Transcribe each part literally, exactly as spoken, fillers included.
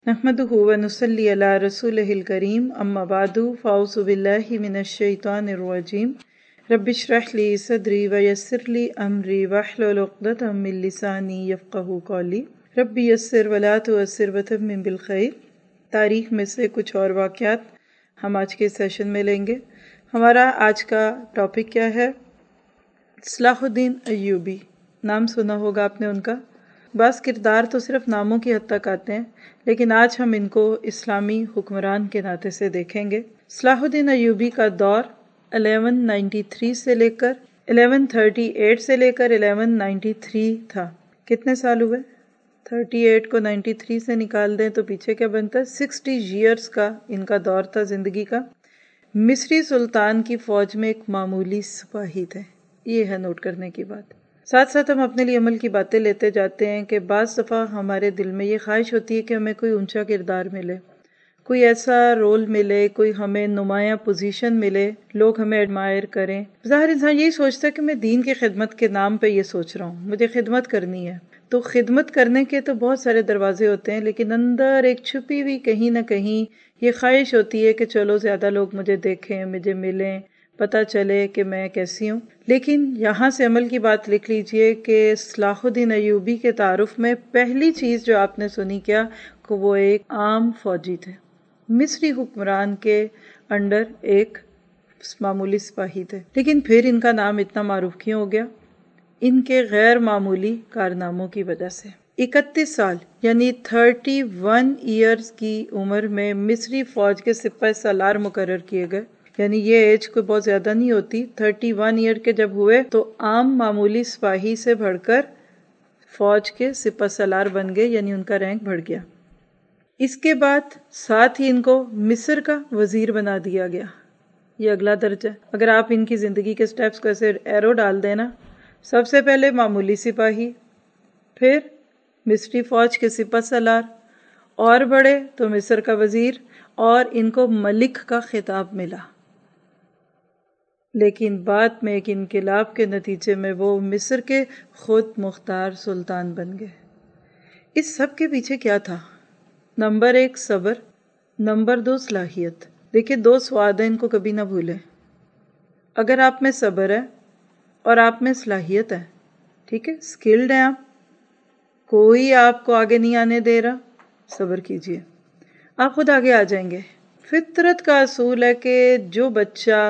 नहमदुहु व नुसल्ली अला रसूलिहिल करीम अम्मा बादु फ़ाऊज़ु बिल्लाहि मिनश शैतानिर रजीम रब्बिश्रह ली सदरी व यस्सिर ली अमरी वहलुल उक़दतम मिन लिसानी यफ़क़हू क़ौली रब्बि यस्सिर व ला तुअस्सिर व तम्मिम बिल खैर। तारीख़ में से कुछ और वाक़यात हम आज के सेशन में लेंगे। हमारा आज का टॉपिक क्या है? Salahuddin Ayyubi. नाम सुना होगा आपने उनका। बस किरदार तो सिर्फ नामों की हद तक आते हैं, लेकिन आज हम इनको इस्लामी हुक्मरान के नाते से देखेंगे। सलाहुद्दीन अय्यूबी का दौर ग्यारह सौ तिरानवे से लेकर ग्यारह सौ अड़तीस से लेकर ग्यारह सौ तिरानवे था। कितने साल हुए? अड़तीस को तिरानवे से निकाल दें तो पीछे क्या बनता है? साठ इयर्स का इनका दौर था ज़िंदगी का। मिस्री सुल्तान की फ़ौज में एक मामूली सिपाही थे। ये है नोट करने की बात। साथ साथ हम अपने लिए अमल की बातें लेते जाते हैं कि बाज़ दफ़ा हमारे दिल में ये ख्वाहिश होती है कि हमें कोई ऊंचा किरदार मिले, कोई ऐसा रोल मिले, कोई हमें नुमाया पोजीशन मिले, लोग हमें एडमायर करें। ज़ाहिर इंसान यही सोचता है कि मैं दीन की खिदमत के नाम पे ये सोच रहा हूँ, मुझे खिदमत करनी है। तो खिदमत करने के तो बहुत सारे दरवाजे होते हैं, लेकिन अंदर एक छुपी हुई कहीं ना कहीं ये ख्वाहिश होती है कि चलो ज़्यादा लोग मुझे देखें, मुझे मिलें, पता चले कि मैं कैसी हूँ। लेकिन यहाँ से अमल की बात लिख लीजिए कि सलाहुद्दीन अय्यूबी के तारुफ में पहली चीज़ जो आपने सुनी क्या, कि वो एक आम फौजी थे, मिस्री हुक्मरान के अंडर एक मामूली सिपाही थे। लेकिन फिर इनका नाम इतना मारूफ क्यों हो गया? इनके गैर मामूली कारनामों की वजह से। इकतीस साल यानी इकतीस ईयर्स की उम्र में मिस्री फौज के सिपाही सालार मुकर्रर किए गए। यानी ये एज कोई बहुत ज़्यादा नहीं होती। इकतीस ईयर के जब हुए तो आम मामूली सिपाही से बढ़कर फौज के सिपह सलार बन गए, यानी उनका रैंक बढ़ गया। इसके बाद साथ ही इनको मिस्र का वजीर बना दिया गया। ये अगला दर्जा। अगर आप इनकी ज़िंदगी के स्टेप्स को ऐसे एरो डाल देना, सबसे पहले मामूली सिपाही, फिर मिस्री फौज के सिपह सलार, और बड़े तो मिस्र का वजीर, और इनको मलिक का खिताब मिला। लेकिन बाद में एक इनकलाब के नतीजे में वो मिस्र के खुद मुख्तार सुल्तान बन गए। इस सब के पीछे क्या था? नंबर एक सब्र, नंबर दो सलाहियत। देखिए, दो स्वाद हैं, इनको कभी ना भूलें। अगर आप में सब्र है और आप में सलाहियत है, ठीक है, स्किल्ड हैं आप, कोई आपको आगे नहीं आने दे रहा, सब्र कीजिए, आप खुद आगे आ जाएंगे। फितरत का असूल है कि जो बच्चा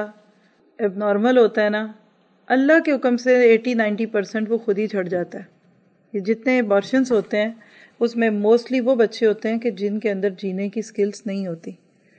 एबनॉर्मल होता है ना, अल्लाह के हुक्म से अस्सी नब्बे परसेंट वो खुद ही छट जाता है। ये जितने अबॉर्शंस होते हैं उसमें मोस्टली वो बच्चे होते हैं कि जिनके अंदर जीने की स्किल्स नहीं होती।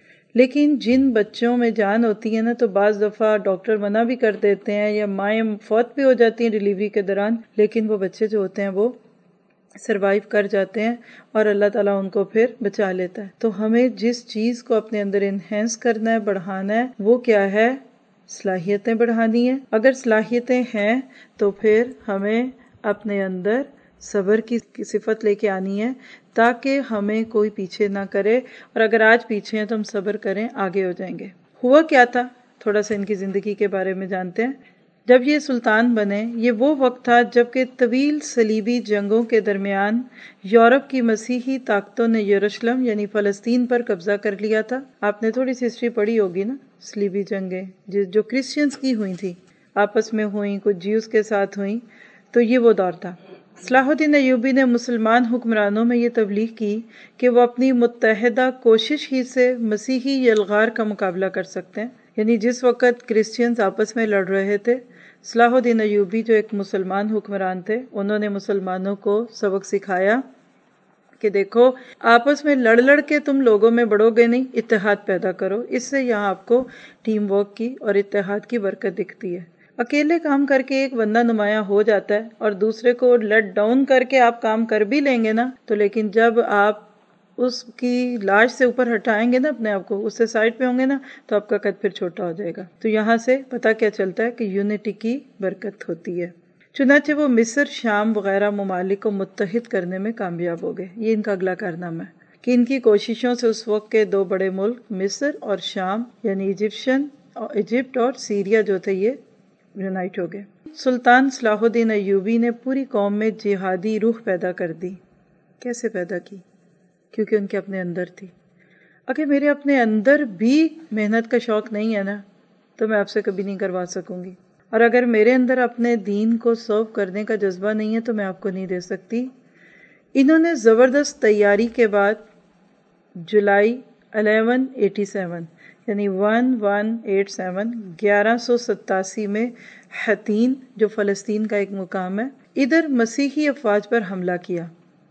लेकिन जिन बच्चों में जान होती है ना, तो बाज़ दफ़ा डॉक्टर मना भी कर देते हैं या माएँ फौत भी हो जाती हैं डिलीवरी के दौरान, लेकिन वो बच्चे जो होते हैं वो सरवाइव कर जाते हैं और अल्लाह ताला उनको फिर बचा लेता है। तो हमें जिस चीज़ को अपने अंदर इन्हेंस करना है, बढ़ाना है, वो क्या है? सलाहियतें बढ़ानी है। अगर सलाहियतें हैं तो फिर हमें अपने अंदर सब्र की सिफत लेके आनी है, ताकि हमें कोई पीछे ना करे। और अगर आज पीछे हैं तो हम सब्र करें, आगे हो जाएंगे। हुआ क्या था, थोड़ा सा इनकी ज़िंदगी के बारे में जानते हैं। जब ये सुल्तान बने, ये वो वक्त था जबकि तवील सलीबी जंगों के दरमियान यूरोप की मसीही ताकतों ने यरूशलेम यानी फ़लस्तीन पर कब्जा कर लिया था। आपने थोड़ी सी हिस्ट्री पढ़ी होगी ना, सलीबी जंगें जो क्रिश्चियंस की हुई थी, आपस में हुई, कुछ ज्यूस के साथ हुई। तो ये वो दौर था। सलाहुद्दीन अय्यूबी ने मुसलमान हुक्मरानों में ये तबलीग की कि वो अपनी मुत्तहदा कोशिश ही से मसीही यलगार का मुकाबला कर सकते हैं। यानी जिस वक़्त क्रिश्चियंस आपस में लड़ रहे थे, सलाहुद्दीन अय्यूबी जो एक मुसलमान हुक्मरान थे, उन्होंने मुसलमानों को सबक सिखाया कि देखो, आपस में लड़ लड़ के तुम लोगों में बढ़ोगे नहीं, इत्तेहाद पैदा करो। इससे यहाँ आपको टीम वर्क की और इत्तेहाद की बरकत दिखती है। अकेले काम करके एक बंदा नुमाया हो जाता है और दूसरे को लेट डाउन करके आप काम कर भी लेंगे ना, तो लेकिन जब आप उसकी लाश से ऊपर हटाएंगे ना अपने आप को, उससे साइड पे होंगे ना, तो आपका कद फिर छोटा हो जाएगा। तो यहाँ से पता क्या चलता है कि यूनिटी की बरकत होती है। चुनाचे वो मिस्र, शाम वगैरह ममालिक को मुत्तहिद करने में कामयाब हो गए। ये इनका अगला कारनामा है कि इनकी कोशिशों से उस वक्त के दो बड़े मुल्क मिस्र और शाम यानी इजिप्शियन इजिप्ट और सीरिया जो थे, ये यूनाइट हो गए। सुल्तान सलाहुद्दीन अय्यूबी ने पूरी कौम में जिहादी रूह पैदा कर दी। कैसे पैदा की? کیونکہ ان کے اپنے اندر تھی. اگر میرے اپنے اندر بھی محنت کا شوق نہیں ہے نا تو میں آپ سے کبھی نہیں کروا سکوں گی. اور اگر میرے اندر اپنے دین کو سرو کرنے کا جذبہ نہیں ہے تو میں آپ کو نہیں دے سکتی. انہوں نے زبردست تیاری کے بعد جولائی الیون ایٹی سیون یعنی ون ون ایٹ سیون گیارہ سو ستاسی میں حطین جو فلسطین کا ایک مقام ہے ادھر مسیحی افواج پر حملہ کیا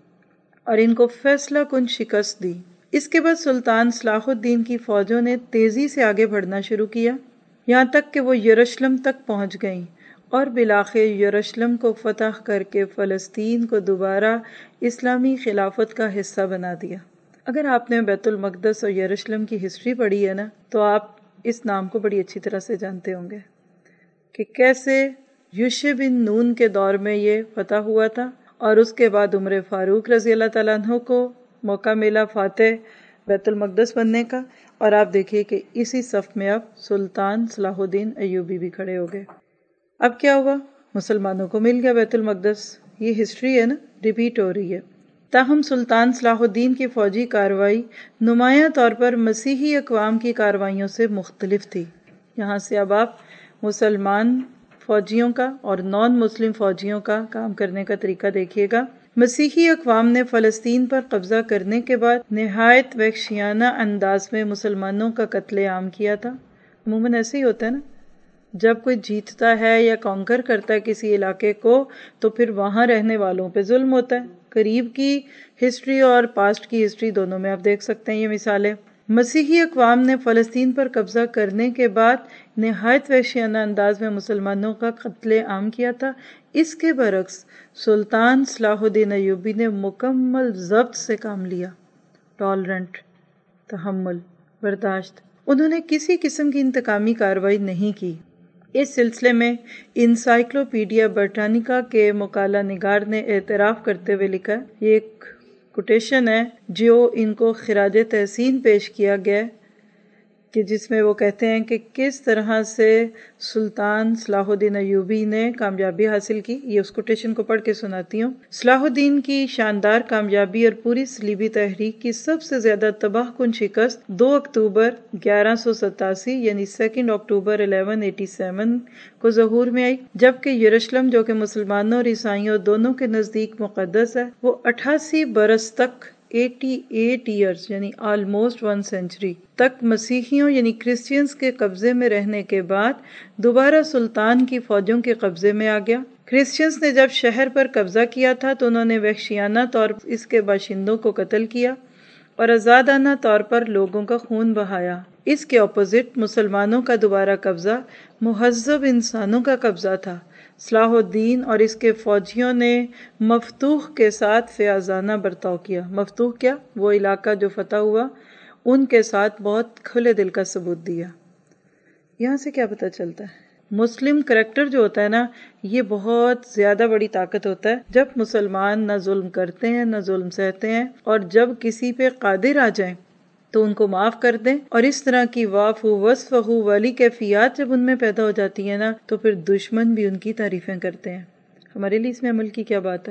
اور ان کو فیصلہ کن شکست دی. اس کے بعد سلطان صلاح الدین کی فوجوں نے تیزی سے آگے بڑھنا شروع کیا یہاں تک کہ وہ یروشلم تک پہنچ گئیں اور بالآخر یروشلم کو فتح کر کے فلسطین کو دوبارہ اسلامی خلافت کا حصہ بنا دیا. اگر آپ نے بیت المقدس اور یروشلم کی ہسٹری پڑھی ہے نا تو آپ اس نام کو بڑی اچھی طرح سے جانتے ہوں گے کہ کیسے یوشع بن نون کے دور میں یہ فتح ہوا تھا اور اس کے بعد عمر فاروق رضی اللہ تعالیٰ عنہ کو موقع ملا فاتح بیت المقدس بننے کا. اور آپ دیکھیے کہ اسی صف میں اب سلطان صلاح الدین ایوبی بھی کھڑے ہو گئے. اب کیا ہوا؟ مسلمانوں کو مل گیا بیت المقدس. یہ ہسٹری ہے نا، ریپیٹ ہو رہی ہے. تاہم سلطان صلاح الدین کی فوجی کارروائی نمایاں طور پر مسیحی اقوام کی کارروائیوں سے مختلف تھی. یہاں سے اب آپ مسلمان فوجیوں کا اور نان مسلم فوجیوں کا کام کرنے کا طریقہ دیکھیے گا. مسیحی اقوام نے فلسطین پر قبضہ کرنے کے بعد نہایت وحشیانہ انداز میں مسلمانوں کا قتل عام کیا تھا. عموماً ایسے ہی ہوتا ہے نا، جب کوئی جیتتا ہے یا کانکر کرتا ہے کسی علاقے کو تو پھر وہاں رہنے والوں پہ ظلم ہوتا ہے. قریب کی ہسٹری اور پاسٹ کی ہسٹری دونوں میں آپ دیکھ سکتے ہیں یہ مثالیں. مسیحی اقوام نے فلسطین پر قبضہ کرنے کے بعد نہایت وحشیانہ انداز میں مسلمانوں کا قتل عام کیا تھا. اس کے برعکس سلطان صلاح الدین ایوبی نے مکمل ضبط سے کام لیا. ٹالرنٹ، تحمل، برداشت. انہوں نے کسی قسم کی انتقامی کارروائی نہیں کی. اس سلسلے میں انسائکلوپیڈیا برٹانیکا کے مقالہ نگار نے اعتراف کرتے ہوئے لکھا، یہ ایک کوٹیشن ہے جو ان کو خراج تحسین پیش کیا گیا کہ جس میں وہ کہتے ہیں کہ کس طرح سے سلطان صلاح الدین ایوبی نے کامیابی حاصل کی. یہ اس کوٹیشن کو پڑھ کے سناتی ہوں. صلاح الدین کی شاندار کامیابی اور پوری صلیبی تحریک کی سب سے زیادہ تباہ کن شکست دو اکتوبر گیارہ سو ستاسی یعنی second October eleven eighty seven کو ظہور میں آئی، جبکہ یروشلم جو کہ مسلمانوں اور عیسائیوں دونوں کے نزدیک مقدس ہے وہ اٹھاسی برس تک ایٹی ایٹ ایئرز یعنی آلموسٹ ون سینچری تک مسیحیوں یعنی کرسچینز کے قبضے میں رہنے کے بعد دوبارہ سلطان کی فوجوں کے قبضے میں آ گیا. کرسچینز نے جب شہر پر قبضہ کیا تھا تو انہوں نے وحشیانہ طور پر اس کے باشندوں کو قتل کیا اور آزادانہ طور پر لوگوں کا خون بہایا. اس کے اپوزٹ مسلمانوں کا دوبارہ قبضہ مہذب انسانوں کا قبضہ تھا. صلاح الدین اور اس کے فوجیوں نے مفتوح کے ساتھ فیاضانہ برتاؤ کیا. مفتوح کیا؟ وہ علاقہ جو فتح ہوا ان کے ساتھ بہت کھلے دل کا ثبوت دیا. یہاں سے کیا پتہ چلتا ہے؟ مسلم کریکٹر جو ہوتا ہے نا یہ بہت زیادہ بڑی طاقت ہوتا ہے. جب مسلمان نہ ظلم کرتے ہیں نہ ظلم سہتے ہیں اور جب کسی پہ قادر آ جائیں تو ان کو معاف کر دیں، اور اس طرح کی وافو وصفہو والی کیفیات جب ان میں پیدا ہو جاتی ہیں نا تو پھر دشمن بھی ان کی تعریفیں کرتے ہیں. ہمارے لیے اس میں عمل کی کیا بات ہے؟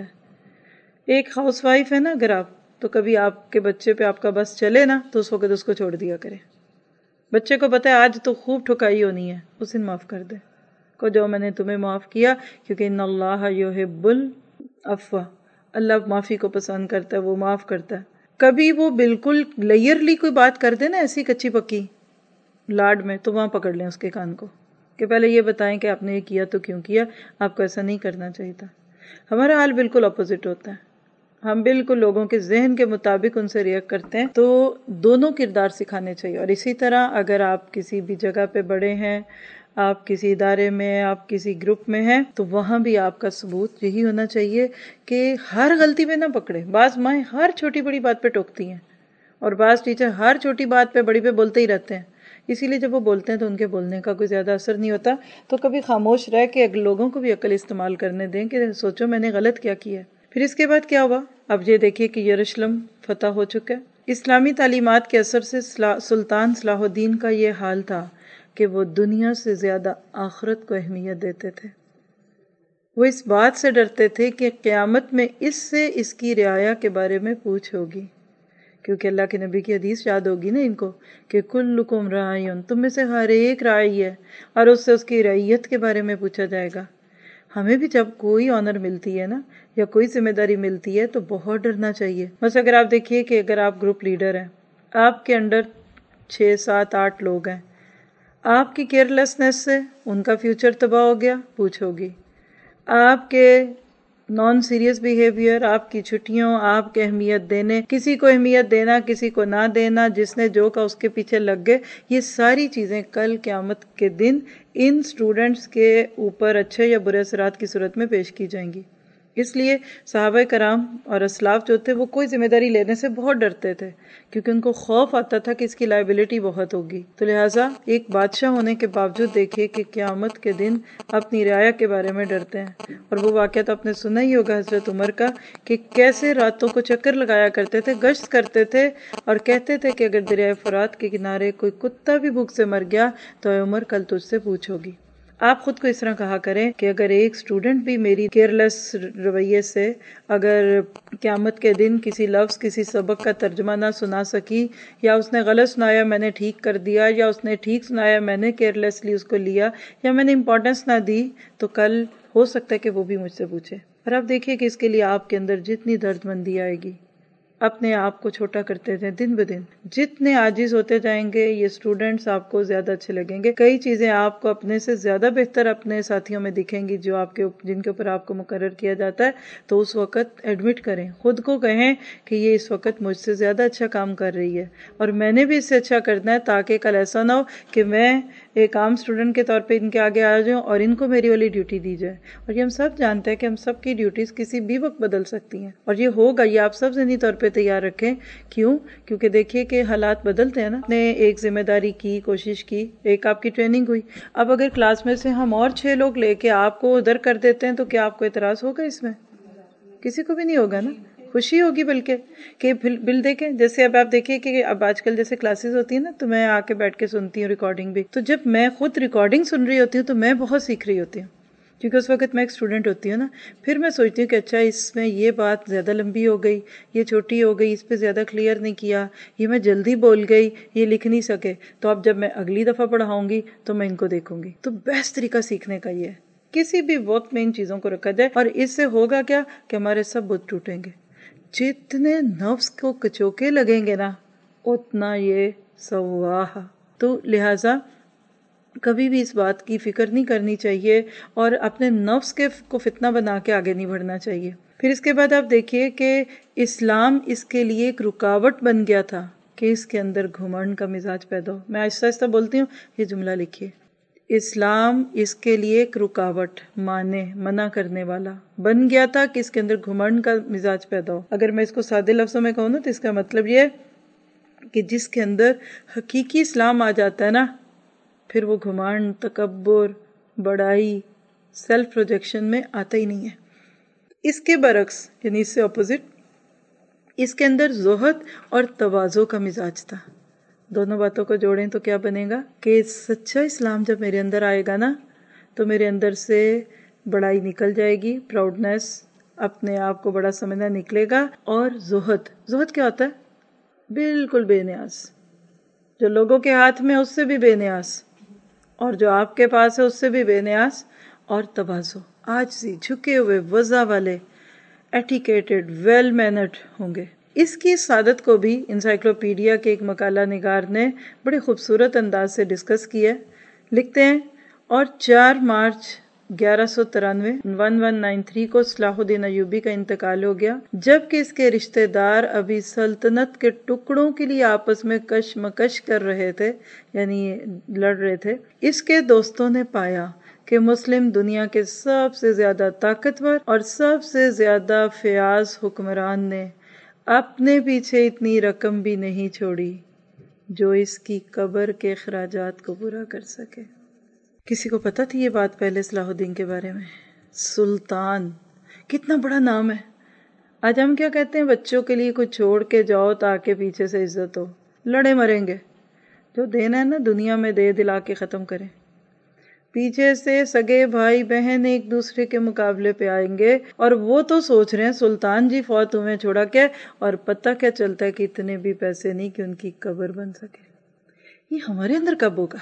ایک ہاؤس وائف ہے نا، اگر آپ تو کبھی آپ کے بچے پہ آپ کا بس چلے نا تو اس وقت اس کو چھوڑ دیا کرے. بچے کو پتہ ہے آج تو خوب ٹھکائی ہونی ہے، اس دن معاف کر دے کو جو میں نے تمہیں معاف کیا، کیونکہ ان اللہ یحب العفو، اللہ معافی کو پسند کرتا ہے، وہ معاف کرتا ہے. کبھی وہ بالکل لیئرلی کوئی بات کر دے نا ایسی کچی پکی لاڈ میں تو وہاں پکڑ لیں اس کے کان کو کہ پہلے یہ بتائیں کہ آپ نے یہ کیا تو کیوں کیا، آپ کو ایسا نہیں کرنا چاہیے تھا. ہمارا حال بالکل اپوزٹ ہوتا ہے. ہم بالکل لوگوں کے ذہن کے مطابق ان سے ریئیکٹ کرتے ہیں. تو دونوں کردار سکھانے چاہیے. اور اسی طرح اگر آپ کسی بھی جگہ پہ بڑے ہیں، آپ کسی ادارے میں، آپ کسی گروپ میں ہیں تو وہاں بھی آپ کا ثبوت یہی ہونا چاہیے کہ ہر غلطی پہ نہ پکڑے. بعض مائیں ہر چھوٹی بڑی بات پہ ٹوکتی ہیں اور بعض ٹیچر ہر چھوٹی بات پہ بڑی پہ بولتے ہی رہتے ہیں. اسی لیے جب وہ بولتے ہیں تو ان کے بولنے کا کوئی زیادہ اثر نہیں ہوتا. تو کبھی خاموش رہ کے لوگوں کو بھی عقل استعمال کرنے دیں کہ سوچو میں نے غلط کیا کیا. پھر اس کے بعد کیا ہوا؟ اب یہ دیکھیے کہ یروشلم فتح ہو چکا ہے. اسلامی تعلیمات کے اثر سے سلطان صلاح الدین کا یہ حال تھا کہ وہ دنیا سے زیادہ آخرت کو اہمیت دیتے تھے. وہ اس بات سے ڈرتے تھے کہ قیامت میں اس سے اس کی رعایا کے بارے میں پوچھ ہوگی، کیونکہ اللہ کے نبی کی حدیث یاد ہوگی نا ان کو کہ کلکم راعین، تم میں سے ہر ایک راعی ہے، اور اس سے اس کی رعیت کے بارے میں پوچھا جائے گا۔ ہمیں بھی جب کوئی آنر ملتی ہے نا یا کوئی ذمہ داری ملتی ہے تو بہت ڈرنا چاہیے۔ بس اگر آپ دیکھیے کہ اگر آپ گروپ لیڈر ہیں، آپ کے انڈر چھ سات آٹھ لوگ ہیں، آپ کی کیئرلیسنس سے ان کا فیوچر تباہ ہو گیا، پوچھو گی۔ آپ کے نان سیریس بیہیویئر، آپ کی چھٹیوں، آپ کے اہمیت دینے، کسی کو اہمیت دینا کسی کو نہ دینا، جس نے جو کہا اس کے پیچھے لگ گئے، یہ ساری چیزیں کل قیامت کے دن ان اسٹوڈنٹس کے اوپر اچھے یا برے اثرات کی صورت میں پیش کی جائیں گی۔ اس لیے صحابہ کرام اور اسلاف جو تھے وہ کوئی ذمہ داری لینے سے بہت ڈرتے تھے، کیونکہ ان کو خوف آتا تھا کہ اس کی لائبلٹی بہت ہوگی۔ تو لہٰذا ایک بادشاہ ہونے کے باوجود دیکھیے کہ قیامت کے دن اپنی رعایا کے بارے میں ڈرتے ہیں۔ اور وہ واقعہ تو آپ نے سنا ہی ہوگا حضرت عمر کا، کہ کیسے راتوں کو چکر لگایا کرتے تھے، گشت کرتے تھے، اور کہتے تھے کہ اگر دریائے فرات کے کنارے کوئی کتا بھی بھوک سے مر گیا تو اے عمر کل تجھ سے پوچھو گی۔ آپ خود کو اس طرح کہا کریں کہ اگر ایک اسٹوڈنٹ بھی میری کیئرلیس رویے سے اگر قیامت کے دن کسی لفظ کسی سبق کا ترجمہ نہ سنا سکی، یا اس نے غلط سنایا میں نے ٹھیک کر دیا، یا اس نے ٹھیک سنایا میں نے کیئرلیسلی اس کو لیا، یا میں نے امپورٹنس نہ دی، تو کل ہو سکتا ہے کہ وہ بھی مجھ سے پوچھے۔ اور آپ دیکھیے کہ اس کے لیے آپ کے اندر جتنی درد مندی آئے گی، اپنے آپ کو چھوٹا کرتے تھے دن بدن، جتنے عاجز ہوتے جائیں گے یہ اسٹوڈنٹس آپ کو زیادہ اچھے لگیں گے۔ کئی چیزیں آپ کو اپنے سے زیادہ بہتر اپنے ساتھیوں میں دکھیں گی جو آپ کے جن کے اوپر آپ کو مقرر کیا جاتا ہے، تو اس وقت ایڈمٹ کریں، خود کو کہیں کہ یہ اس وقت مجھ سے زیادہ اچھا کام کر رہی ہے اور میں نے بھی اس سے اچھا کرنا ہے، تاکہ کل ایسا نہ ہو کہ میں ایک عام اسٹوڈنٹ کے طور پہ ان کے آگے آ جاؤں اور ان کو میری والی ڈیوٹی دی جائے۔ اور یہ ہم سب جانتے ہیں کہ ہم سب کی ڈیوٹیز کسی بھی وقت بدل سکتی ہیں، اور یہ ہوگا، یہ آپ سب ذہنی طور پہ تیار رکھیں۔ کیوں؟ کیونکہ دیکھیے کہ حالات بدلتے ہیں نا۔ نے ایک ذمہ داری کی، کوشش کی، ایک آپ کی ٹریننگ ہوئی، اب اگر کلاس میں سے ہم اور چھ لوگ لے کے آپ کو ادھر کر دیتے ہیں تو کیا آپ کو اعتراض ہوگا اس میں؟ کسی کو بھی نہیں ہوگا نا، خوشی ہوگی بلکہ کہ بل دیکھیں۔ جیسے اب آپ دیکھیے کہ اب آج کل جیسے کلاسز ہوتی ہیں نا، تو میں آ کے بیٹھ کے سنتی ہوں ریکارڈنگ بھی، تو جب میں خود ریکارڈنگ سن رہی ہوتی ہوں تو میں بہت سیکھ رہی ہوتی ہوں، کیونکہ اس وقت میں ایک اسٹوڈنٹ ہوتی ہوں نا۔ پھر میں سوچتی ہوں کہ اچھا اس میں یہ بات زیادہ لمبی ہو گئی، یہ چھوٹی ہو گئی، اس پہ زیادہ کلیئر نہیں کیا، یہ میں جلدی بول گئی، یہ لکھ نہیں سکے، تو اب جب میں اگلی دفعہ پڑھاؤں گی تو میں ان کو دیکھوں گی۔ تو بیسٹ طریقہ سیکھنے کا یہ ہے، کسی بھی وقت میں ان چیزوں کو رکھا جائے، اور اس سے ہوگا کیا کہ ہمارے سب بت ٹوٹیں گے۔ جتنے نفس کو کچوکے لگیں گے نا اتنا یہ سواہ۔ تو لہٰذا کبھی بھی اس بات کی فکر نہیں کرنی چاہیے اور اپنے نفس کے کو فتنہ بنا کے آگے نہیں بڑھنا چاہیے۔ پھر اس کے بعد آپ دیکھیے کہ اسلام اس کے لیے ایک رکاوٹ بن گیا تھا کہ اس کے اندر گھمنڈ کا مزاج پیدا ہو۔ میں آہستہ آہستہ بولتی ہوں، یہ جملہ لکھیے۔ اسلام اس کے لیے ایک رکاوٹ، مانے منع کرنے والا بن گیا تھا کہ اس کے اندر گھمنڈ کا مزاج پیدا ہو۔ اگر میں اس کو سادے لفظوں میں کہوں نا تو اس کا مطلب یہ ہے کہ جس کے اندر حقیقی اسلام آ جاتا ہے نا، پھر وہ گھمنڈ، تکبر، بڑائی، سیلف پروجیکشن میں آتا ہی نہیں ہے۔ اس کے برعکس، یعنی اس سے اپوزٹ، اس کے اندر زہد اور تواضع کا مزاج تھا۔ دونوں باتوں کو جوڑیں تو کیا بنے گا کہ سچا اسلام جب میرے اندر آئے گا نا تو میرے اندر سے بڑائی نکل جائے گی، پراؤڈنیس، اپنے آپ کو بڑا سمجھنا نکلے گا، اور زہد۔ زہد کیا ہوتا ہے؟ بالکل بے نیاز، جو لوگوں کے ہاتھ میں اس سے بھی بے نیاز، اور جو آپ کے پاس ہے اس سے بھی بے نیاز، اور تواضع، عاجزی، جھکے ہوئے، وضع والے، ایٹیکیٹڈ، ویل مینرڈ ہوں گے۔ اس کی سعادت کو بھی انسائکلوپیڈیا کے ایک مقالہ نگار نے بڑے خوبصورت انداز سے ڈسکس کیا ہے۔ لکھتے ہیں، اور چار مارچ گیارہ سو ترانوے ون ون نائن تھری کو صلاح الدین ایوبی کا انتقال ہو گیا، جبکہ اس کے رشتہ دار ابھی سلطنت کے ٹکڑوں کے لیے آپس میں کشمکش کر رہے تھے، یعنی لڑ رہے تھے۔ اس کے دوستوں نے پایا کہ مسلم دنیا کے سب سے زیادہ طاقتور اور سب سے زیادہ فیاض حکمران نے اپنے پیچھے اتنی رقم بھی نہیں چھوڑی جو اس کی قبر کے اخراجات کو پورا کر سکے۔ کسی کو پتہ تھی یہ بات پہلے صلاح الدین کے بارے میں؟ سلطان، کتنا بڑا نام ہے۔ آج ہم کیا کہتے ہیں؟ بچوں کے لیے کچھ چھوڑ کے جاؤ تاکہ پیچھے سے عزت ہو، لڑے مریں گے، جو دینا ہے نا دنیا میں دے دلا کے ختم کریں۔ پیچھے سے سگے بھائی بہن ایک دوسرے کے مقابلے پہ آئیں گے اور وہ تو سوچ رہے ہیں سلطان جی فوت ہوئے چھوڑا کے، اور پتہ کیا چلتا ہے کہ اتنے بھی پیسے نہیں کہ ان کی قبر بن سکے۔ یہ ہمارے اندر کب ہوگا؟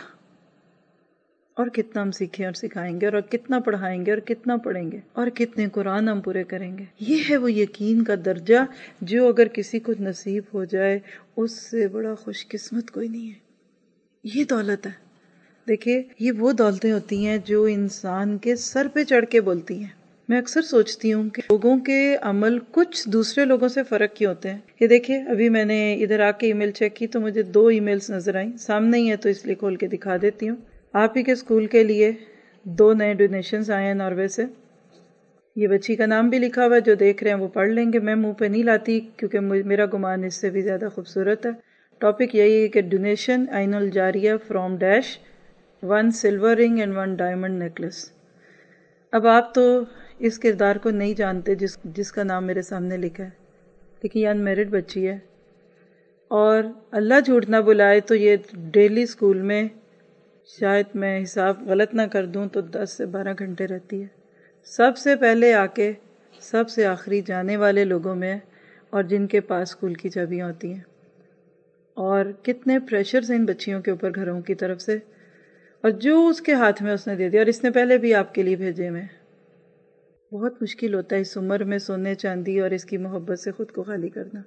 اور کتنا ہم سیکھیں اور سکھائیں گے، اور کتنا پڑھائیں گے اور کتنا پڑھیں گے، اور کتنے قرآن ہم پورے کریں گے۔ یہ ہے وہ یقین کا درجہ جو اگر کسی کو نصیب ہو جائے اس سے بڑا خوش قسمت کوئی نہیں ہے۔ یہ دولت ہے۔ دیکھیے یہ وہ دولتیں ہوتی ہیں جو انسان کے سر پہ چڑھ کے بولتی ہیں۔ میں اکثر سوچتی ہوں کہ لوگوں کے عمل کچھ دوسرے لوگوں سے فرق کیوں ہوتے ہیں۔ یہ دیکھیے ابھی میں نے ادھر آ کے ای میل چیک کی تو مجھے دو ای میلز نظر آئیں، سامنے ہی ہے تو اس لیے کھول کے دکھا دیتی ہوں۔ آپ ہی کے اسکول کے لیے دو نئے ڈونیشنز آئے ہیں ناروے سے۔ یہ بچی کا نام بھی لکھا ہوا ہے، جو دیکھ رہے ہیں وہ پڑھ لیں گے، میں منہ پہ نہیں لاتی کیونکہ میرا گمان اس سے بھی زیادہ خوبصورت ہے۔ ٹاپک یہی ہے کہ ڈونیشن عین الجاریہ from dash one silver ring and one diamond necklace. اب آپ تو اس کردار کو نہیں جانتے جس جس کا نام میرے سامنے لکھا ہے، لیکن یہ انمیرڈ بچی ہے، اور اللہ جھوٹ نہ بلائے تو یہ ڈیلی اسکول میں شاید میں حساب غلط نہ کر دوں تو دس سے بارہ گھنٹے رہتی ہے، سب سے پہلے آ کے سب سے آخری جانے والے لوگوں میں، اور جن کے پاس اسکول کی چابیاں ہوتی ہیں۔ اور کتنے پریشرز ہیں ان بچیوں کے اوپر گھروں کی طرف سے، اور جو اس کے ہاتھ میں اس نے دے دیا، اور اس نے پہلے بھی آپ کے لیے بھیجے میں۔ بہت مشکل ہوتا ہے اس عمر میں سونے چاندی اور اس کی محبت سے خود کو خالی کرنا۔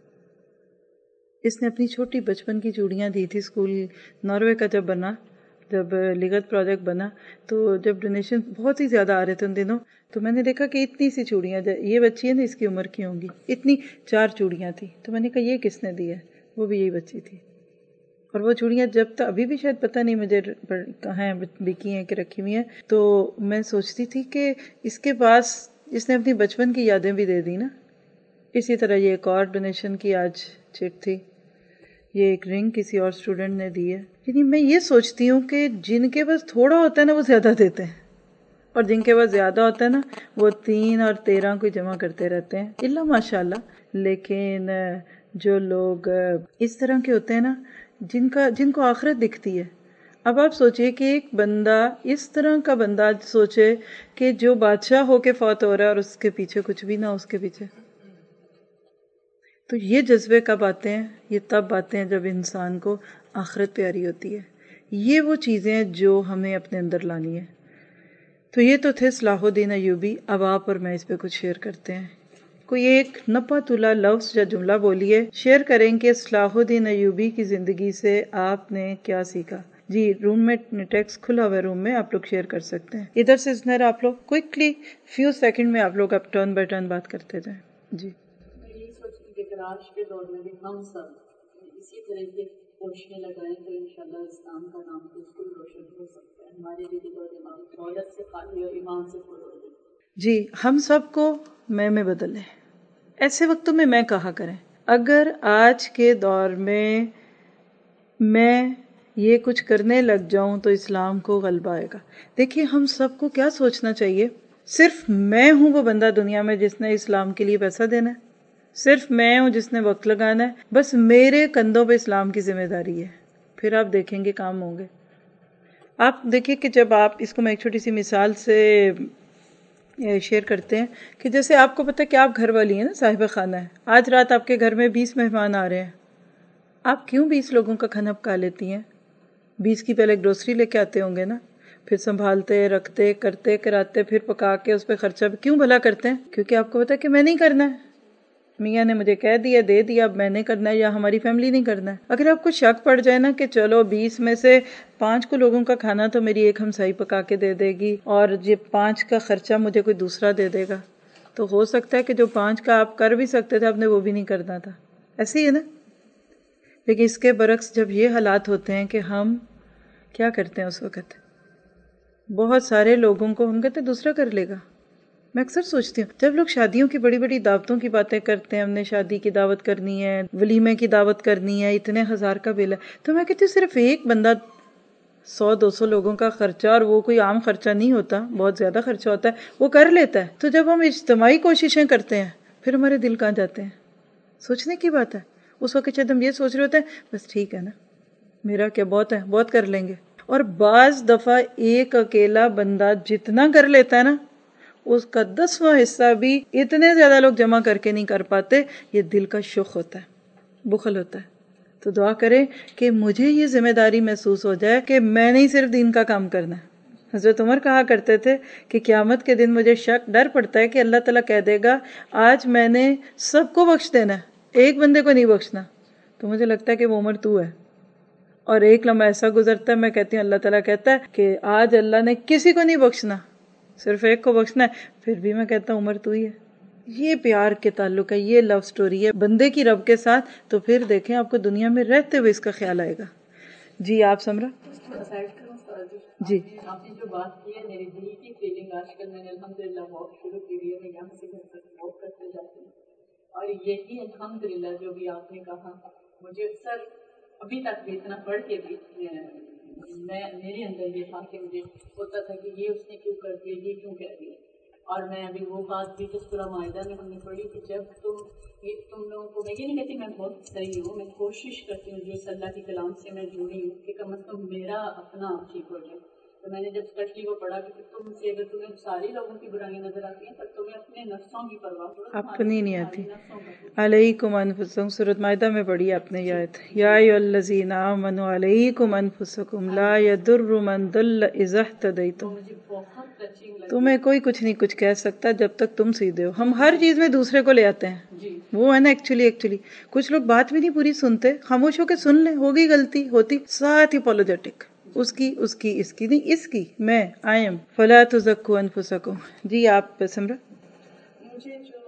اس نے اپنی چھوٹی بچپن کی چوڑیاں دی تھی اسکول ناروے کا جب بنا، جب لغت پروجیکٹ بنا، تو جب ڈونیشن بہت ہی زیادہ آ رہے تھے ان دنوں، تو میں نے دیکھا کہ اتنی سی چوڑیاں، یہ بچی ہے نا اس کی عمر کی ہوں گی، اتنی چار چوڑیاں تھی، تو میں نے کہا یہ کس نے دی ہے؟ وہ بھی یہی بچی تھی۔ اور وہ چوڑیاں جب تک ابھی بھی شاید پتہ نہیں مجھے کہاں بکی ہیں کہ رکھی ہوئی ہیں، تو میں سوچتی تھی کہ اس کے پاس اس نے اپنی بچپن کی یادیں بھی دے دی نا۔ اسی طرح یہ ایک اور ڈونیشن کی آج چٹ تھی، یہ ایک رنگ کسی اور اسٹوڈنٹ نے دی ہے۔ یعنی میں یہ سوچتی ہوں کہ جن کے پاس تھوڑا ہوتا ہے نا وہ زیادہ دیتے ہیں، اور جن کے پاس زیادہ ہوتا ہے نا وہ تین اور تیرہ کو جمع کرتے رہتے ہیں، اللہ ماشاء اللہ۔ لیکن جو لوگ اس طرح کے ہوتے ہیں نا، جن کا جن کو آخرت دکھتی ہے، اب آپ سوچئے کہ ایک بندہ اس طرح کا بندہ سوچے کہ جو بادشاہ ہو کے فوت ہو رہا ہے اور اس کے پیچھے کچھ بھی نہ اس کے پیچھے، تو یہ جذبے کب آتے ہیں؟ یہ تب آتے ہیں جب انسان کو آخرت پیاری ہوتی ہے۔ یہ وہ چیزیں ہیں جو ہمیں اپنے اندر لانی ہے۔ تو یہ تو تھے صلاح الدین ایوبی۔ اب آپ اور میں اس پہ کچھ شیئر کرتے ہیں۔ کوئی ایک نپا تلا لفظ یا جملہ بولیے، شیئر کریں کہ صلاح الدین ایوبی کی زندگی سے آپ نے کیا سیکھا۔ جی روم میں ٹیکسٹ کھلا ہوا ہے، روم میں آپ لوگ شیئر کر سکتے ہیں۔ ادھر سے ادھر آپ لوگ کوئکلی فیو سیکنڈ میں آپ لوگ اب ٹرن بائی ٹرن بات کرتے جائیں۔ جی میں یہی سوچتی کہ اگر آج کے دور میں بھی ہم سب اسی طرح کی کوششیں لگائیں تو انشاءاللہ اسلام کا نام بالکل روشن ہو سکتا ہے، ہمارے بھی دل و دماغ دولت سے خالی اور ایمان سے پر ہو جائے۔ جی ہم سب کو میں میں بدلیں، ایسے وقتوں میں میں کہا کریں۔ اگر آج کے دور میں میں یہ کچھ کرنے لگ جاؤں تو اسلام کو غلبہ آئے گا۔ دیکھیے ہم سب کو کیا سوچنا چاہیے، صرف میں ہوں وہ بندہ دنیا میں جس نے اسلام کے لیے پیسہ دینا ہے، صرف میں ہوں جس نے وقت لگانا ہے، بس میرے کندھوں پہ اسلام کی ذمہ داری ہے، پھر آپ دیکھیں گے کام ہوں گے۔ آپ دیکھیے کہ جب آپ اس کو میں ایک چھوٹی سی مثال سے شیئر کرتے ہیں کہ جیسے آپ کو پتہ ہے کہ آپ گھر والی ہیں نا، صاحب خانہ ہے، آج رات آپ کے گھر میں بیس مہمان آ رہے ہیں، آپ کیوں بیس لوگوں کا کھانا پکا لیتی ہیں؟ بیس کی پہلے گروسری لے کے آتے ہوں گے نا، پھر سنبھالتے رکھتے کرتے کراتے پھر پکا کے اس پہ خرچہ کیوں بھلا کرتے ہیں؟ کیونکہ آپ کو پتہ ہے کہ میں نہیں کرنا ہے، میاں نے مجھے کہہ دیا دے دیا، اب میں نے کرنا ہے یا ہماری فیملی نہیں کرنا ہے۔ اگر آپ کو شک پڑ جائے نا کہ چلو بیس میں سے پانچ کو لوگوں کا کھانا تو میری ایک ہمسائی پکا کے دے دے گی اور یہ پانچ کا خرچہ مجھے کوئی دوسرا دے دے گا، تو ہو سکتا ہے کہ جو پانچ کا آپ کر بھی سکتے تھے آپ نے وہ بھی نہیں کرنا تھا، ایسے ہی ہے نا۔ لیکن اس کے برعکس جب یہ حالات ہوتے ہیں کہ ہم کیا کرتے ہیں اس وقت، بہت سارے لوگوں کو ہم کہتے ہیں دوسرا کر لے گا۔ میں اکثر سوچتی ہوں جب لوگ شادیوں کی بڑی بڑی دعوتوں کی باتیں کرتے ہیں، ہم نے شادی کی دعوت کرنی ہے، ولیمے کی دعوت کرنی ہے، اتنے ہزار کا بل ہے، تو میں کہتی ہوں صرف ایک بندہ سو دو سو لوگوں کا خرچہ، اور وہ کوئی عام خرچہ نہیں ہوتا، بہت زیادہ خرچہ ہوتا ہے، وہ کر لیتا ہے۔ تو جب ہم اجتماعی کوششیں کرتے ہیں پھر ہمارے دل کہاں جاتے ہیں؟ سوچنے کی بات ہے۔ اس وقت شاید ہم یہ سوچ رہے ہوتے ہیں بس ٹھیک ہے نا، میرا کیا بہت ہے، بہت کر لیں گے۔ اور بعض دفعہ ایک اکیلا بندہ جتنا کر لیتا ہے نا اس کا دسواں حصہ بھی اتنے زیادہ لوگ جمع کر کے نہیں کر پاتے. یہ دل کا شخ ہوتا ہے، بخل ہوتا ہے. تو دعا کریں کہ مجھے یہ ذمہ داری محسوس ہو جائے کہ میں نہیں صرف دین کا کام کرنا ہے. حضرت عمر کہا کرتے تھے کہ قیامت کے دن مجھے شک ڈر پڑتا ہے کہ اللہ تعالیٰ کہہ دے گا آج میں نے سب کو بخش دینا ہے، ایک بندے کو نہیں بخشنا. تو مجھے لگتا ہے کہ وہ عمر تو ہے. اور ایک لمحہ ایسا گزرتا ہے میں کہتی ہوں اللہ تعالیٰ کہتا ہے کہ آج اللہ نے کسی کو نہیں بخشنا، صرف ایک کو بخشنا ہے. پھر بھی میں کہتا ہوں عمر تو ہی ہے. یہ پیار کے تعلق ہے، یہ لو سٹوری ہے بندے کی رب کے ساتھ. تو پھر دیکھیں آپ کو دنیا میں رہتے ہوئے اس کا خیال آئے گا. جی آپ سمرا. جی آپ نے جو بات کی ہے میری دل کی فیلنگ آج کل میں نے الحمدللہ واک شروع کی ہے، میں یہاں سے گھر تک واک کرتے جاتی ہوں اور یہی الحمدللہ جو بھی آپ نے کہا مجھے اکثر ابھی تک بھی اتنا پڑھ کے بھی میں میرے اندر یہ تھا کہ مجھے ہوتا تھا کہ یہ اس نے کیوں کر دیا، یہ کیوں کہہ دیا. اور میں ابھی وہ بات بھی جس سورہ مائدہ میں ہم نے پڑھی کہ جب تم یہ تم لوگوں کو، میں یہ نہیں کہتی میں بہت صحیح ہوں، میں کوشش کرتی ہوں جو اللہ کے کلام سے میں جڑی ہوں کہ کم از کم میرا اپنا آپ ٹھیک ہو جائے. تو میں نے جب اسپیشلی وہ پڑھا کہ تم سے اگر تمہیں ساری لوگوں کی برائیاں نظر آتی ہیں پر تمہیں اپنے نفسوں کی پرواہ اپنی نہیں آتی. علیکم انفسکم سورۃ مائدہ میں پڑھی آپ نے یہ آیت، یا ایھا الذین آمنوا علیکم انفسکم لا یضر من ضل اذا اہتدیتم. تمہیں کوئی کچھ نہیں کچھ کہہ سکتا جب تک تم سیدھے ہو. ہم ہر چیز میں دوسرے کو لے آتے ہیں، وہ ہے نا ایکچولی ایکچولی کچھ لوگ بات بھی نہیں پوری سنتے، خاموش ہو کے سن لیں، ہوگی غلطی ہوتی ساتھ ہی اپولوجیٹک، اس کی اس کی اس کی نہیں اس کی میں آئی ایم. فلا تزکوا انفسکم. جی آپ سمرا. مجھے جو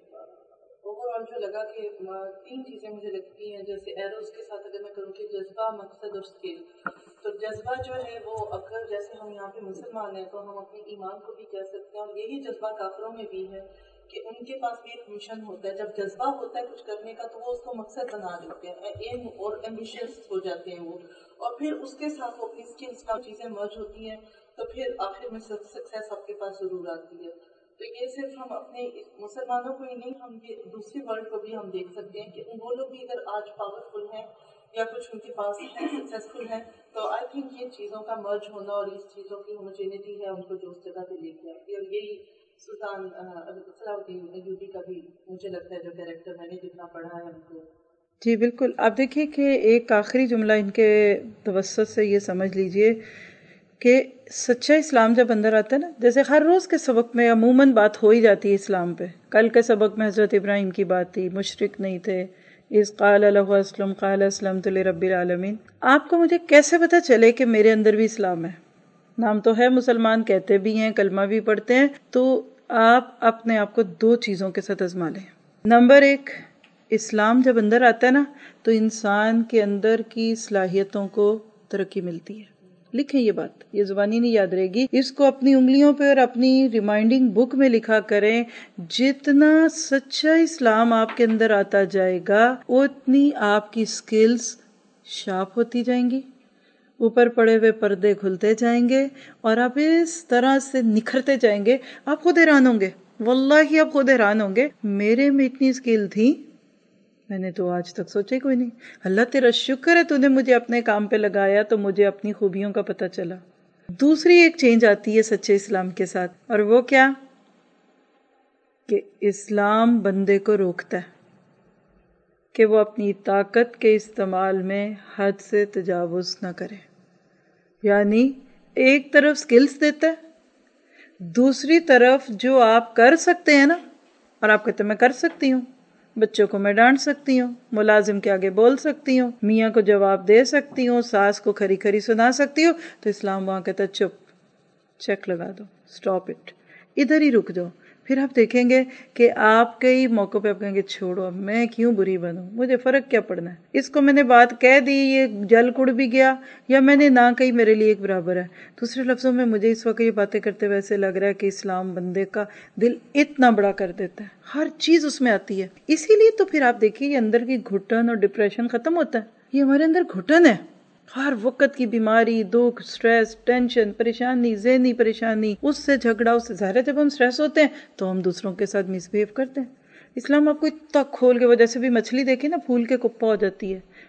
اوور آل جو لگا کہ تین چیزیں مجھے لگتی ہیں، جیسے ایروز کے ساتھ اگر میں کروں کہ جذبہ، مقصد اور اسکل. تو جذبہ جو ہے وہ اگر جیسے ہم یہاں پہ مسلمان ہیں تو ہم اپنے ایمان کو بھی کہہ سکتے ہیں، اور یہی جذبہ کافروں میں بھی ہے کہ ان کے پاس بھی ایک مشن ہوتا ہے. جب جذبہ ہوتا ہے کچھ کرنے کا تو وہ اس کو مقصد بنا لیتے ہیں، ایم اور ایمبیشیس ہو جاتے ہیں وہ، اور پھر اس کے ساتھ وہ اپنی اسکلس کا چیزیں مرج ہوتی ہیں تو پھر آخر میں سکسیس آپ کے پاس ضرور آتی ہے. تو یہ صرف ہم اپنے مسلمانوں کو ہی نہیں، ہم یہ دوسری ورلڈ کو بھی ہم دیکھ سکتے ہیں کہ وہ لوگ بھی اگر آج پاورفل ہیں یا کچھ ان کے پاس ہے سکسیسفل ہیں تو آئی تھنک یہ چیزوں کا مرج ہونا اور اس چیزوں کی ہوموجینٹی ہے ان کو جو اس جگہ پہ لے کے آتی ہے. اور یہی سلطان صلاح الدین ایوبی کا بھی مجھے لگتا ہے جو کیریکٹر میں نے جتنا پڑھا ہے ان کو. جی بالکل. آپ دیکھیے کہ ایک آخری جملہ ان کے توسط سے یہ سمجھ لیجئے کہ سچا اسلام جب اندر آتا ہے نا، جیسے ہر روز کے سبق میں عموماً بات ہو ہی جاتی ہے اسلام پہ. کل کے سبق میں حضرت ابراہیم کی بات تھی، مشرک نہیں تھے. اذ قال له اسلم قال اسلمت لرب العالمین. آپ کو مجھے کیسے پتہ چلے کہ میرے اندر بھی اسلام ہے؟ نام تو ہے مسلمان، کہتے بھی ہیں، کلمہ بھی پڑھتے ہیں. تو آپ اپنے آپ کو دو چیزوں کے ساتھ آزما لیں. نمبر ایک، اسلام جب اندر آتا ہے نا تو انسان کے اندر کی صلاحیتوں کو ترقی ملتی ہے. لکھیں یہ بات، یہ زبانی نہیں یاد رہے گی، اس کو اپنی انگلیوں پہ اور اپنی ریمائنڈنگ بک میں لکھا کریں. جتنا سچا اسلام آپ کے اندر آتا جائے گا اتنی آپ کی سکلز شارپ ہوتی جائیں گی، اوپر پڑے ہوئے پردے کھلتے جائیں گے اور آپ اس طرح سے نکھرتے جائیں گے. آپ خود حیران ہوں گے، واللہ آپ خود حیران ہوں گے، میرے میں اتنی سکل تھی، میں نے تو آج تک سوچا ہی کوئی نہیں. اللہ تیرا شکر ہے تو نے مجھے اپنے کام پہ لگایا تو مجھے اپنی خوبیوں کا پتہ چلا. دوسری ایک چینج آتی ہے سچے اسلام کے ساتھ، اور وہ کیا کہ اسلام بندے کو روکتا ہے کہ وہ اپنی طاقت کے استعمال میں حد سے تجاوز نہ کرے. یعنی ایک طرف سکلز دیتا ہے، دوسری طرف جو آپ کر سکتے ہیں نا، اور آپ کہتے ہیں میں کر سکتی ہوں، بچوں کو میں ڈانٹ سکتی ہوں، ملازم کے آگے بول سکتی ہوں، میاں کو جواب دے سکتی ہوں، ساس کو کھری کھری سنا سکتی ہوں. تو اسلام وہاں کہتا ہے چپ، چیک لگا دو، سٹاپ اٹ، ادھر ہی رک جاؤ. پھر آپ دیکھیں گے کہ آپ کئی موقع پہ آپ کہیں گے چھوڑو اب میں کیوں بری بنوں، مجھے فرق کیا پڑنا ہے، اس کو میں نے بات کہہ دی، یہ جل کڑ بھی گیا، یا میں نے نہ کہی، میرے لیے ایک برابر ہے. دوسرے لفظوں میں مجھے اس وقت یہ باتیں کرتے ویسے لگ رہا ہے کہ اسلام بندے کا دل اتنا بڑا کر دیتا ہے، ہر چیز اس میں آتی ہے. اسی لیے تو پھر آپ دیکھیے یہ اندر کی گھٹن اور ڈپریشن ختم ہوتا ہے. یہ ہمارے اندر گھٹن ہے، ہر وقت کی بیماری، دکھ، سٹریس، ٹینشن، پریشانی، ذہنی پریشانی، اس سے جھگڑا، اس سے ظاہر ہے جب ہم سٹریس ہوتے ہیں تو ہم دوسروں کے ساتھ مس بہیو کرتے ہیں. اسلام آپ کو اتنا کھول کے، وہ جیسے بھی مچھلی دیکھے نا پھول کے کپا ہو جاتی ہے،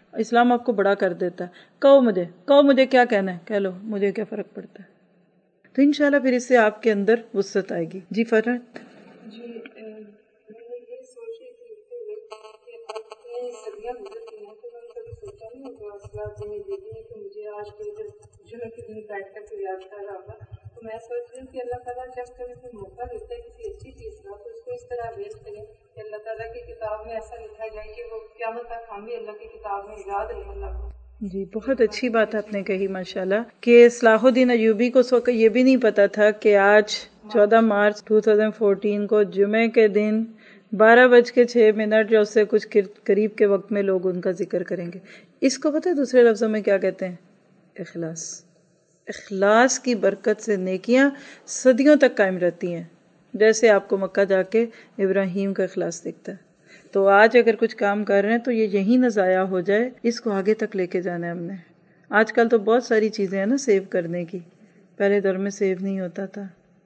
اسلام آپ کو بڑا کر دیتا ہے. کہو مجھے کہو مجھے کیا کہنا ہے کہہ لو، مجھے کیا فرق پڑتا ہے. تو انشاءاللہ پھر اس سے آپ کے اندر وسعت آئے گی. جی فرحت. جی میں یہ سوچ رہی تھی کہ اتنی صدیاں گزر گئی ہیں تو میں نے کبھی سوچا نہیں ہوگا اصلاحات میں دیتی ہیں کہ مجھے آج کے جب جمعے کے دن بیٹھ کر کے یاد کر رہا ہوگا. تو میں سوچ رہی ہوں کہ اللہ تعالیٰ جب کبھی کوئی موقع دیتا ہے کسی اچھی چیز کا تو اس کو اس طرح ویسٹ کریں کہ اللہ تعالیٰ کی کتاب میں ایسا لکھا جائے کہ وہ قیامت تک ہم بھی اللہ کی کتاب میں یاد رہیں اللہ کو. جی بہت اچھی بات آپ نے کہی ماشاءاللہ کہ صلاح الدین ایوبی کو اس وقت یہ بھی نہیں پتا تھا کہ آج چودہ مارچ دو ہزار چودہ کو جمعے کے دن بارہ بج کے چھ منٹ یا اس سے کچھ قریب کے وقت میں لوگ ان کا ذکر کریں گے. اس کو پتہ ہے دوسرے لفظوں میں کیا کہتے ہیں؟ اخلاص. اخلاص کی برکت سے نیکیاں صدیوں تک قائم رہتی ہیں، جیسے آپ کو مکہ جا کے ابراہیم کا اخلاص دکھتا ہے. تو آج اگر کچھ کام کر رہے ہیں تو یہ یہی نہ ضائع ہو جائے، اس کو آگے تک لے کے جانا ہے ہم نے. آج کل تو بہت ساری چیزیں ہیں نا سیو کرنے کی، پہلے دور میں سیو نہیں ہوتا تھا.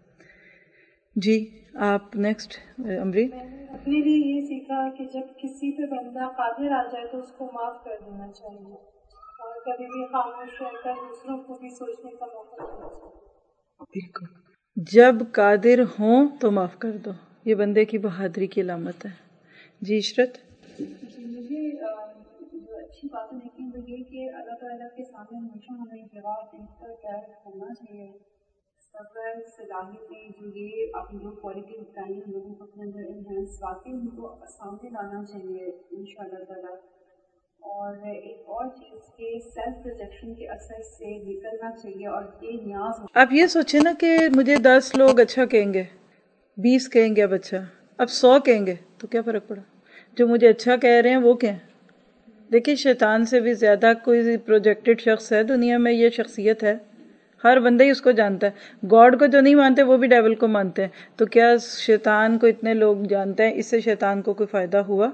جی آپ نیکسٹ امری. میں نے اپنے لیے یہ سیکھا کہ جب کسی پہ بندہ قادر آ جائے تو اس کو معاف کر دینا چاہیے، اور کبھی بھی خاموش رہ کر دوسروں کو بھی سوچنے کا موقع دینا چاہیے. بالکل، جب قادر ہوں تو معاف کر دو، یہ بندے کی بہادری کی علامت ہے. جی عشرت. جی مجھے جو اچھی باتیں دیکھی وہ یہ کہ اللہ تعالیٰ کے سامنے ہمیشہ ہمیں جواب دے کر پیار کرنا چاہیے. صبر، صلاحیتیں جو یہ آپ جو کوالٹی بتائی ہم لوگوں کو اپنے اندر انہینس واقعی ان کو سامنے لانا چاہیے ان شاء اللہ تعالیٰ. اور ایک اور چیز کہ سیلف ریجیکشن کے اثر سے نکلنا چاہیے اور یہ نیاز. آپ یہ سوچیں نا کہ مجھے دس لوگ اچھا کہیں گے، بیس کہیں گے اب اچھا، اب سو کہیں گے تو کیا فرق پڑا؟ جو مجھے اچھا کہہ رہے ہیں وہ کیا ہیں؟ دیکھیں شیطان سے بھی زیادہ کوئی پروجیکٹڈ شخص ہے دنیا میں، یہ شخصیت ہے، ہر بندہ ہی اس کو جانتا ہے. گاڈ کو جو نہیں مانتے وہ بھی ڈیول کو مانتے ہیں. تو کیا شیطان کو اتنے لوگ جانتے ہیں، اس سے شیطان کو کوئی فائدہ ہوا؟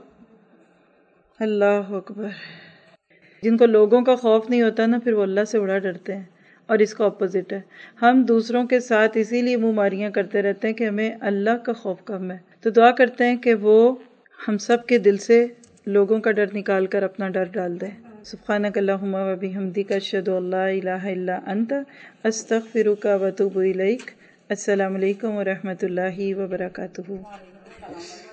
اللہ اکبر. جن کو لوگوں کا خوف نہیں ہوتا نا پھر وہ اللہ سے بڑا ڈرتے ہیں، اور اس کا اپوزٹ ہے. ہم دوسروں کے ساتھ اسی لیے منہ ماریاں کرتے رہتے ہیں کہ ہمیں اللہ کا خوف کم ہے. تو دعا کرتے ہیں کہ وہ ہم سب کے دل سے لوگوں کا ڈر نکال کر اپنا ڈر ڈال دے. سبحانک اللہم و بحمدک اشہد ان لا الہ الا انت استغفرک و اتوب الیک. السلام علیکم و رحمۃ اللہ وبرکاتہ.